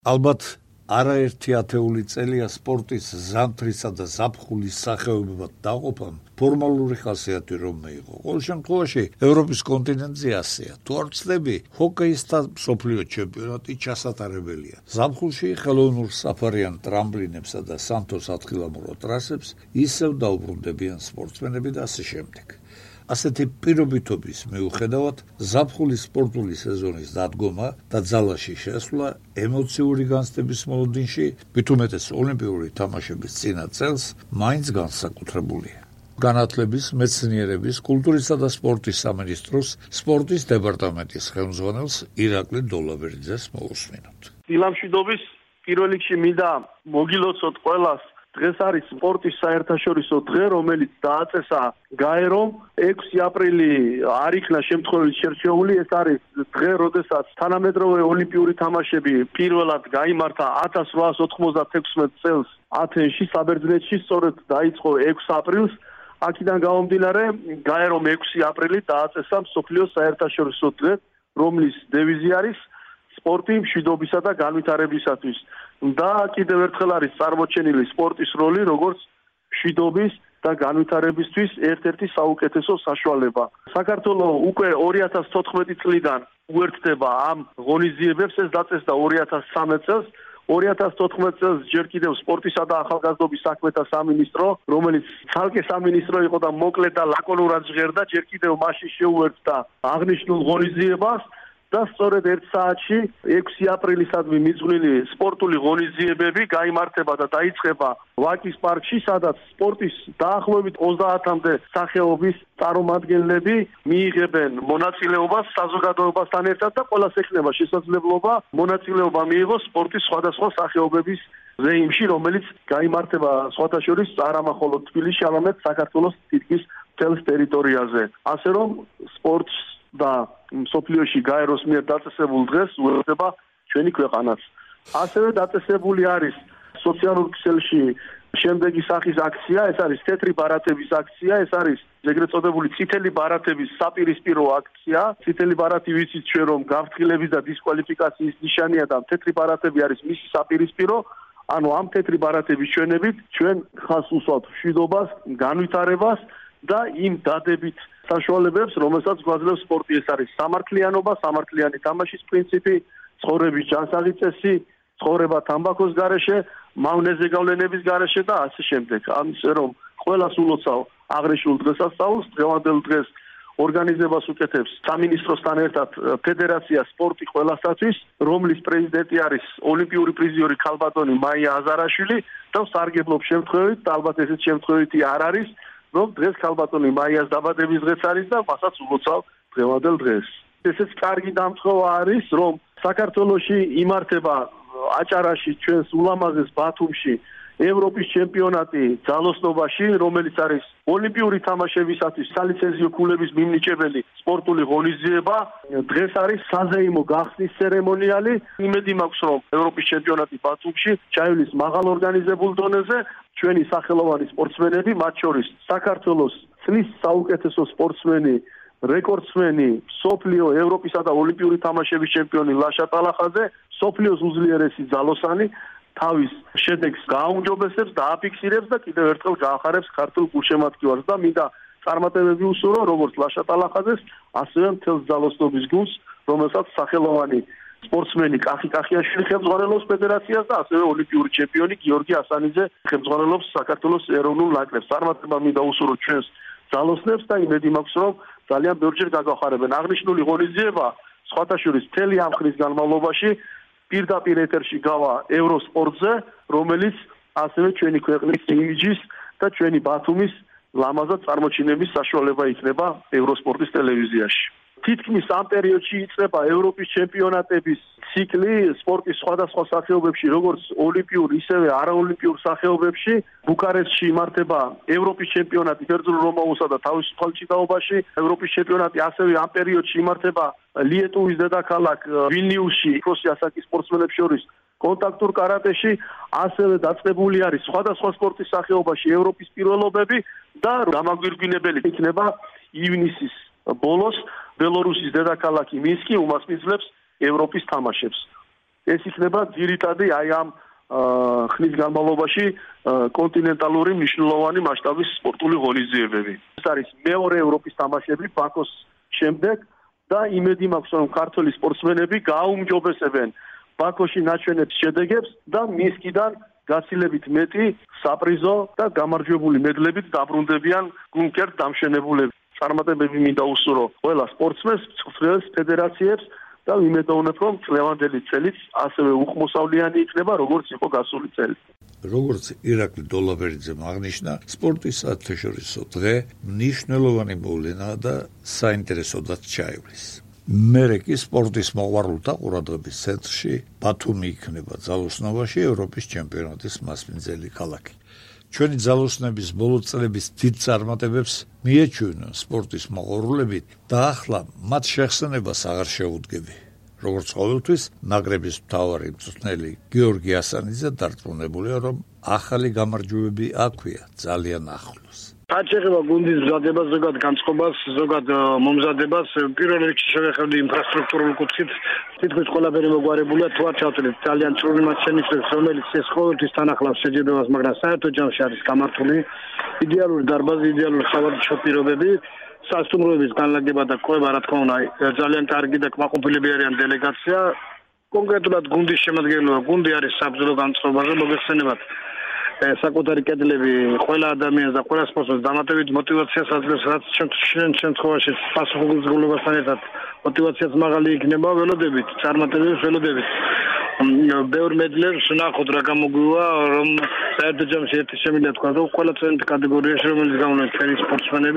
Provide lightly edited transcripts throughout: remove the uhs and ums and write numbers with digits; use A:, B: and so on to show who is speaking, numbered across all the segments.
A: ალბათ არაერთი ათეული წელია სპორტის ზამთრისა და ზაფხულის სახეობებად დაყოფამ ფორმალური ხასიათი რომ მიიღო. ყოველ შემთხვევაში ევროპის კონტინენტზე ასეა. თუ არ ვცდები, ჰოკეის და მსოფლიო ჩემპიონატი ჩასატარებელია. ზაფხულში ხელოვნურ საფარიან ტრამპლინებსა და სანთოს ათხილამურო ტრასებს ისევ დაუბრუნდებიან სპორტსმენები და ასე შემდეგ. ასეთი პირობითობის მიუხედავად, ზაფხულის სპორტული სეზონის დადგომა და ძალაში შესვლა ემოციური განცდების მოლოდინში, მით უმეტეს ოლიმპიური თამაშების წინა წელს, მაინც განსაკუთრებულია. განათლების, მეცნიერების, კულტურისა და სპორტის სამინისტროს სპორტის დეპარტამენტის ხელმძღვანელს ირაკლი დოლაბერიძეს მოусმინოთ.
B: დილამშვიდობის პირველ რიგში მინდა მოგილოცოთ ყველას. დღეს არის სპორტის საერთაშორისო დღე, რომელიც დააწესა გაერომ 6 აპრილი არ იქნა შემთხვევით შერჩეული. ეს არის დღე, როდესაც თანამედროვე ოლიმპიური თამაშები პირველად გაიმართა 1896 წელს ათენში, საბერძნეთში, სწორედ დაიწყო 6 აპრილს. აქედან გამომდინარე, გაერომ 6 აპრილი დააწესა მსოფლიო საერთაშორისო დღე, რომლის დევიზი არის სპორტი მშვიდობისა და განვითარებისათვის. და კიდევ ერთხელ არის წარმოჩენილი სპორტის როლი როგორც მშვიდობის და განვითარებისთვის ერთ-ერთი საუკეთესო საშუალება. საქართველოს უკვე 2014 წლიდან უერთდება ამ ღონისძიებებს, ეს დაწესდა 2013 წელს. 2014 წელს ჯერ კიდევ სპორტისა და ახალგაზრდობის საქმეთა სამინისტრო, რომელიც ცალკე სამინისტრო იყო და მოკლე და ლაკონურად ჟღერდა, ჯერ კიდევ მაშინ შეუერთდა აღნიშნულ ღონისძიებას. და სწორედ 1 საათში 6 აპრილისადმი მიძღვნილი სპორტული ღონისძიებები გაიმართება და დაიწყება ვაკის პარკში, სადაც სპორტის დაახლოებით 30-მდე სახეობის წარმომადგენლები მიიღებენ მონაწილეობას საზოგადოებასთან ერთად და ყველას ექნება შესაძლებლობა მონაწილეობა მიიღოს სპორტის სხვადასხვა სახეობების ზეიმში, რომელიც გაიმართება სხვათა შორის არა მხოლოდ თბილისში, არამედ საქართველოს თითქმის მთელ ტერიტორიაზე. ასე რომ სპორტს და მსოფლიოში გაეროს მიერ დაწესებულ დღეს უერთდება ჩვენი ქვეყანაც. ასევე დაწესებული არის სოციალურ ქსელში შემდეგი სახის აქცია, ეს არის თეთრი ბარათების აქცია, ეს არის ეგრეთ წოდებული წითელი ბარათების საპირისპირო აქცია. წითელი ბარათი ვიცით ჩვენ რომ გაფრთხილების და დისკვალიფიკაციის ნიშანია და თეთრი ბარათები არის მისი საპირისპირო. ანუ ამ თეთრი ბარათების ჩვენებით ჩვენ ხას უსვამთ მშვიდობას, განვითარებას და იმ დადებით საშუალებებს, რომელსაც გვაძლევს სპორტი. ეს არის სამართლიანობა, სამართლიანი თამაშის პრინციპი, ცხოვრების ჯანსაღი წესი, ცხოვრება თამბაქოს გარეშე, მავნეზე გავლენების გარეშე და ასე შემდეგ. ამის რომ ყველას ულოცავ აღნიშნულ დღესასწაულს, დღევანდელ დღეს ორგანიზებას უკეთებს სამინისტროსთან ერთად ფედერაცია სპორტი ყველასათვის, რომლის პრეზიდენტი არის ოლიმპიური პრიზიორი ქალბატონი მაია აზარაშვილი და ვსარგებლობ შემთხვევით, და ალბათ ესეც შემთხვევითი არ არის, რომ დღეს ქალბატონი მაიას დაბადების დღეც არის და მასაც ულოცავ დღევანდელ დღეს. ესეც კარგი დამწყობა არის, რომ საქართველოში იმართება აჭარაში, ჩვენს ულამაზეს ბათუმში ევროპის ჩემპიონატი ძალოსნობაში, რომელიც არის ოლიმპიური თამაშებისათვის სალიცენზიო ქულების მიმნიჭებელი სპორტული ღონისძიება. დღეს არის საზეიმო გახსნის ცერემონიალი. იმედი მაქვს, რომ ევროპის ჩემპიონატი ბათუმში ჩაივლის მაღალ ორგანიზებულ დონეზე. ჩვენი სახელოვანი სპორტსმენები, მათ შორის საქართველოს წლის საუკეთესო სპორტსმენი, რეკორდსმენი, მსოფლიო, ევროპისა და ოლიმპიური თამაშების ჩემპიონი ლაშა ტალახაძე, მსოფლიოს უძლიერესი ძალოსანი, თავის შედეგს გააუმჯობესებს და აფიქსირებს და კიდევ ერთხელ გაახარებს ქართულ გულშემატკივარს და მინდა წარმატებები უსურვო როგორც ლაშა ტალახაძეს, ასევე მთელს ძალოსნობის გუნდს, რომელსაც სახელოვანი სპორტსმენი კახი კახიაშვილი ხელმძღვანელობს ფედერაციას და ასევე ოლიმპიური ჩემპიონი გიორგი ასანიძე ხელმძღვანელობს საქართველოს ეროვნულ ნაკრებს. წარმატება მინდა უსურვო ჩვენს ძალოსნებს და იმედი მაქვს, რომ ძალიან ბევრჯერ გაგახარებენ. აღნიშნული ღონისძიება სხვათა შორის მთელი ამ ხნის განმავლობაში პირდაპირ ეთერში გავა ევროსპორტზე, რომელიც ასევე ჩვენი ქვეყნის იმიჯის და ჩვენი ბათუმის ლამაზად წარმოჩინების საშუალება იქნება ევროსპორტის ტელევიზიაში. თითქმის ამ პერიოდში იწყება ევროპის ჩემპიონატების ციკლი სპორტის სხვადასხვა სახეობებში, როგორც ოლიმპიურ, ისევე არაოლიმპიურ სახეობებში. ბუქარესტში იმართება ევროპის ჩემპიონატი ბერძნულ-რომაულსა და თავისუფალ ჭიდაობაში. ევროპის ჩემპიონატი ასევე ამ პერიოდში იმართება ლიეტუვის დედაქალაქ ვილნიუსში, პროსი ასაკის სპორტსმენებს შორის კონტაქტურ კარატეში. ასევე დაწყებული არის სხვადასხვა სპორტის სახეობაში ევროპის პირველობები და გამაგვირგვინებელი იქნება ივნისის ბოლოს ბელორუსის დედაქალაქი მინსკი უმასპინძლებს ევროპის თამაშებს. ეს იქნება ძირითადი აი ამ ხნის განმავლობაში კონტინენტალური მნიშვნელოვანი მასშტაბის სპორტული ღონისძიებები. ეს არის მეორე ევროპის თამაშები ბაქოს შემდეგ და იმედი მაქვს რომ ქართველი სპორტსმენები გააუმჯობესებენ ბაქოში ნაჩვენებს შედეგებს და მისკიდან გაცილებით მეტი საპრიზო და გამარჯვებული მედლებით დაბრუნდებიან გუნკერტ დამშენებულები. წარმატებები მინდა უსურო ყველა სპორტსმენს, მსოფლიოს ფედერაციებს და ვიმედოვნებ რომ წლევანდელი წელიც ასევე უხმოსავლიანი იქნება როგორც იყო გასული წელი.
A: როგორც ირაკლი დოლაბერიძემ აღნიშნა, სპორტის საერთაშორისო დღე მნიშვნელოვანი მოვლენაა და საინტერესოდაც ჩაივლის. მერე კი სპორტის მოყვარულთა ყურადღების ცენტრში ბათუმი იქნება ძალოსნობაში ევროპის ჩემპიონატის მასპინძელი ქალაქი. ჩვენი ძალოსნების ბოლო წლების დიდ წარმატებებს მიეჩვენენ სპორტის მოყვარულები და ახლა მათ შეხსენებას აღარ შეუდგები. როგორც ყოველთვის, ნაკრების მთავარი მწვრთნელი გიორგი ასანიძე დარწმუნებულია, რომ ახალი გამარჯვებები აქვეა ძალიან ახლოს.
C: რაც შეეხება გუნდის მზადებას, ზოგად განწყობას, ზოგად მომზადებას, პირველ რიგში შევეხებდი ინფრასტრუქტურულ კუთხით, თითქმის ყველაფერი მოგვარებულია, თუ არ ჩავთვლით ძალიან წვრილი მაჩვენებლებს, რომელიც ეს ყოველთვის თან ახლავს შეჯიბრებას, მაგრამ საერთო ჯამში არის გამართული, იდეალური დარბაზი, იდეალური სავარჯიშო პირობები, სასტუმროების განლაგება და ყვება, რა თქმა უნდა, ძალიან კარგი და კმაყოფილები არიან დელეგაცია. კონკრეტულად გუნდის შემადგენლობა, გუნდი არის საბრძოლო განწყობაზე, მოგეხსენებათ საკუთარი კედლები ყველა ადამიანს და ყველა სპორტსმენს დამატებით მოტივაციას აძლევს, რაც ჩვენ შემთხვევაში პასუხისმგებლობასთან ერთად მოტივაციაც მაღალი იქნება, ველოდებით, წარმატებებს ველოდებით. ბევრ მედლებს ვნახოთ რა გამოგვივა, რომ საერთო ჯამში ერთი შემიძლია თქვა, რომ ყველა წვენით კატეგორიაში, რომელიც გამოვლენ ჩვენი სპორტსმენები,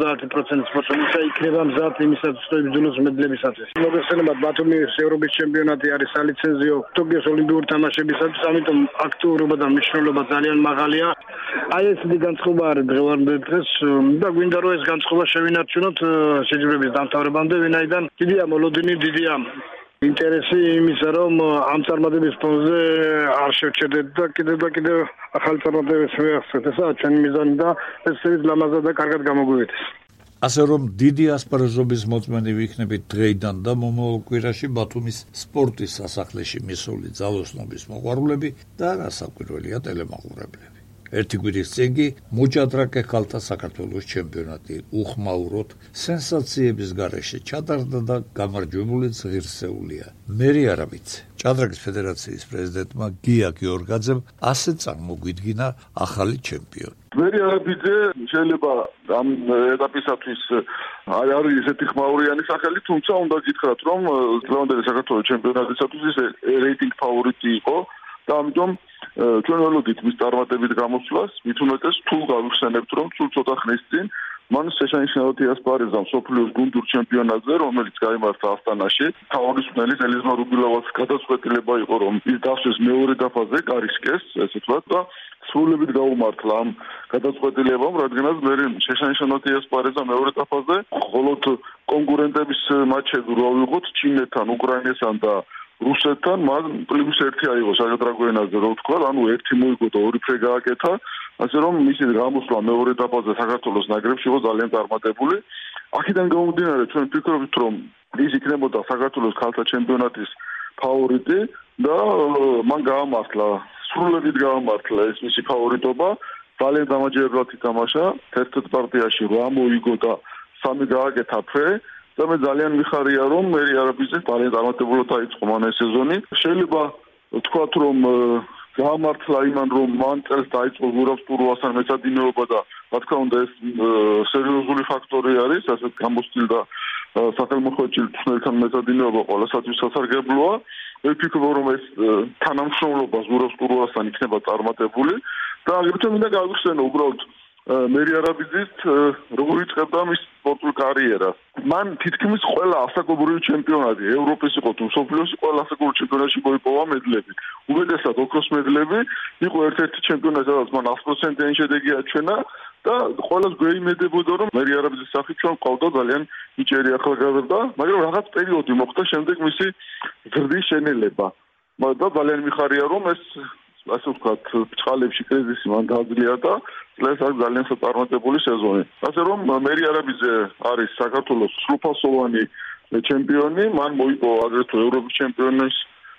C: 70% სპორტსმენისა იქნება მზად იმისათვის, რომ იბრძოლოს მედლებისათვის. მოგეხსენებათ, ბათუმის ევროპის ჩემპიონატი არის სალიცენზიო ტოკიოს ოლიმპიური თამაშებისათვის, ამიტომ აქტიურობა და მნიშვნელობა ძალიან მაღალია. აი ეს განწყობა არის დღეს და გვინდა რომ ეს განწყობა შევინარჩუნოთ შეჯიბრების დამთავრებამდე, ვინაიდან დიდია მოლოდინი, დიდია ინტერესი იმისა, რომ ამ წარმატების ფონზე არ შევჩერდეთ და კიდევ ახალი წარმატებებს ვეახსენოთ. ესაა ჩვენი მიზანი და ეს ლამაზად და კარგად გამოგვივიდეს.
A: ასე რომ დიდი ასპარეზობის მოწმენი ვიქნებით დღეიდან და მომავალ კვირაში ბათუმის სპორტის სასახლეში მისული ძალოსნობის მოყვარულები და რასაკვირველია ტელემაყურებლები. ერთი კვირის წინ კი მოჭადრაკე ქალთა საქართველოს ჩემპიონატი უხმაუროდ სენსაციების გარეშე ჩატარდა და გამარჯვებულიც ღირსეულია. მერი არაბიცე, ჭადრაკის ფედერაციის პრეზიდენტმა გია გიორგაძემ ასე წარმოგვიდგინა ახალი ჩემპიონი.
D: მერი არაბიძე შეიძლება ამ ეტაპისათვის არის ესეთი ხმაურიანი სახელი, თუმცა უნდა გითხრათ, რომ დღევანდელი საქართველოს ჩემპიონატისათვის ეს რეიტინგ ფავორიტი იყო და ამიტომ ჩვენ ველოდით მის წარმატებით გამოსვლას, მით უმეტეს თუ გავიხსენებთ, რომ სულ ცოტა ხნის წინ მან შეშანიშნავად იასპარეზა მსოფლიოს გუნდურ ჩემპიონატზე, რომელიც გაიმართა ასტანაში. თავისუფლების ელიზმა რუბილოვას გადაწყვეტილება იყო, რომ ის დასვეს მეორე დაფაზე კარისკეს, ესე ვთქვათ, და სრულებით გაუმართლა ამ გადაწყვეტილებამ, რადგანაც მე შეშანიშნავად იასპარეზა მეორე დაფაზე, ხოლო კონკურენტების მატჩები რო ავიღოთ ჩინეთთან, უკრაინასთან და რუსეთთან, მან +1 აიღო საჯატრაგო ენაზე, რო ვთქვა, ანუ 1 მოიგო და 2 ფრე გააკეთა, ასე რომ მისი გამოსვლა მეორე დაფაზე საქართველოს ნაკრებში იყო ძალიან წარმატებული. აქედან გამომდინარე, ჩვენ ვფიქრობთ, რომ ის იქნებოდა საქართველოს ქალთა ჩემპიონატის ფავორიტი და მან გაამართლა, სრულებით გაამართლა ეს მისი ფავორიტობა, ძალიან დამაჯერებლად ითამაშა, ერთ-ერთ პარტიაში 8 მოიგო და 3 გააკეთა ფრე. და მე ძალიან მიხარია, რომ მერი არაბიძე ძალიან წარმატებულად დაიწყო მან ეს სეზონი. შეიძლება ვთქვათ, რომ გაამართლა იმან, რომ მან წელს დაიწყო ზურაბ სტურუასთან მეცადინეობა და რა თქმა უნდა ეს სერიოზული ფაქტორი არის, ასე გამოსtildeდა სახელმწიფო თუნელთან მეცადინეობა ყველასათვის სასარგებლოა. მე ვფიქრობ, რომ ეს თანამშრომლობა ზურაბ სტურუასთან იქნება წარმატებული და აგრეთვე მინდა გავიხსენო უბრალოდ მერი არაბიძის როგორ იწყებდა მის სპორტულ კარიერას. მან თითქმის ყველა ასაკობრივი ჩემპიონატი, ევროპის იყო თუ მსოფლიოსი, ყველა ასაკობრივი ჩემპიონატში მოიპოვა მედლები. უმეტესად ოქროს მედლები, იყო ერთ-ერთი ჩემპიონატი, სადაც მან 100%-იანი შედეგი აჩვენა და ყველას გვეიმედებოდა, რომ მერი არაბიძის სახით ჩვენ ყავდა ძალიან ნიჭიერი ახალგაზრდა, მაგრამ რაღაც პერიოდი მოხდა შემდეგ მისი ზრდის შენელება. და ძალიან მიხარია, რომ ეს ასე ვთქვათ, ბჭყალებში კრიზისი მან დააძლია და წელს არის ძალიან წარმატებული სეზონი. ასე რომ მერი არაბიძე არის საქართველოს სრულფასოვანი ჩემპიონი, მან მოიპოვა აგრეთვე ევროპის ჩემპიონის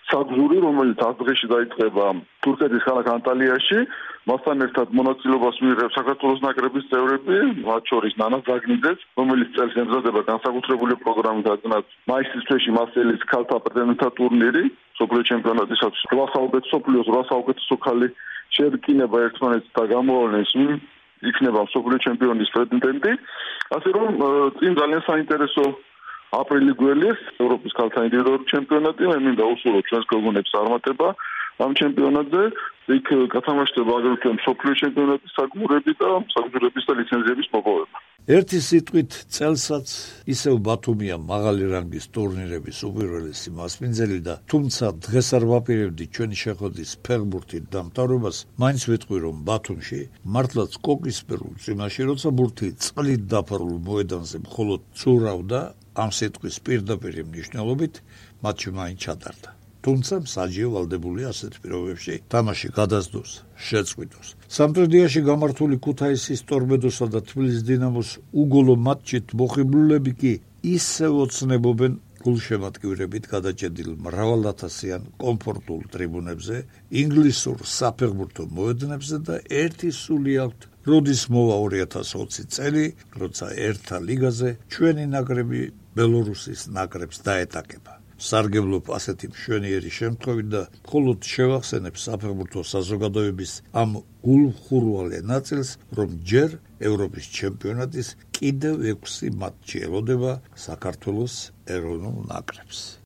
D: საგზური, რომელიც 100 დღეში დაიწყება თურქეთის ქალაქ ანტალიაში, მასთან ერთად მონაწილეობას მიიღებს საქართველოს ნაკრების წევრები, მათ შორის ნანა ზაგნიძეც, რომელიც წელს ემზადება განსაკუთრებული პროგრამით, ადნად მაისის თვეში მასელის ქალთა პრეზიდენტთა ტურნირი, მსოფლიო ჩემპიონატისაც 8 საუკეთესო ქალი შეერკინება ერთმანეთს და გამოავლენს იქნება მსოფლიო ჩემპიონის პრეტენდენტი. ასე რომ წინ ძალიან საინტერესო აპრილი გველის ევროპის ქალთა ინდივიდუალური ჩემპიონატი, მე მინდა უსურვო ჩვენს გოგონებს წარმატება ამ ჩემპიონატზე, იქ გათამაშდება აგრეთვე მსოფლიო ჩემპიონატის საგმურები და საგზურების და ლიცენზიების მოპოვება.
A: ერთი სიტყვით წელსაც ისევ ბათუმია მაღალი რანგის ტურნირების უპირველესი მასპინძელი და თუმცა დღეს არ ვაპირებდი ჩვენი შეხვედრის ფეხბურთით დამთავრებას, მაინც ვიტყვი რომ ბათუმში მართლაც კოკისპერულ წვიმაში, როცა ბურთი წყლით დაფარულ მოედანზე მხოლოდ ცურავდა, ამ სიტყვის პირდაპირ მნიშვნელობით მატჩი მაინც ჩატარდა. თუმცა მსაჯი ვალდებული ასეთ პირობებში თამაში გადასდოს, შეწყვიტოს. სამტრედიაში გამართული ქუთაისის ტორპედოსა და თბილისის დინამოს უგოლო მატჩით მოხიბლულები კი ისევ ოცნებობენ გულშემატკივრებით გადაჭედილ მრავალათასიან კომფორტულ ტრიბუნებზე, ინგლისურ საფეხბურთო მოედნებზე და ერთი სული აქვთ, როდის მოვა 2020 წელი, როცა ერთა ლიგაზე ჩვენი ნაკრები ბელორუსის ნაკრებს დაეტაკება. სარგებლობ ასეთი მშვენიერი შემთხვევით და მხოლოდ შევახსენებ საფეხბურთო საზოგადოების ამ გულხურვალე ნაწილს, რომ ჯერ ევროპის ჩემპიონატის კიდევ 6 მატჩი ელოდება საქართველოს ეროვნულ ნაკრებს.